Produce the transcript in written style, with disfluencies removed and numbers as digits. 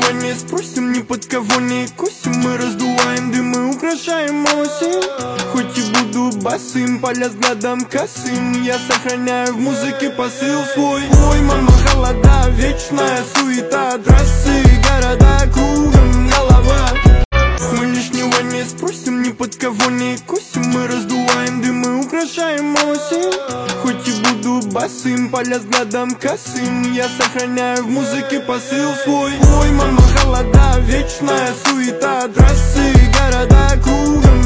лишнего не спросим, ни под кого не косим. Мы раздуваем дымы, украшаем осень. Хоть и буду босым, поля взглядом косым, я сохраняю в музыке посыл свой. Ой, мама, холода, вечная суета, трассы, города, кругом голова. Мы лишнего не спросим, ни под кого не косим. Мы раздуваем дымы, украшаем осень. Хоть и буду босым, поля взглядом косым, я сохраняю в музыке посыл свой. Ой, мама, холода, вечная суета, трассы, города, кругом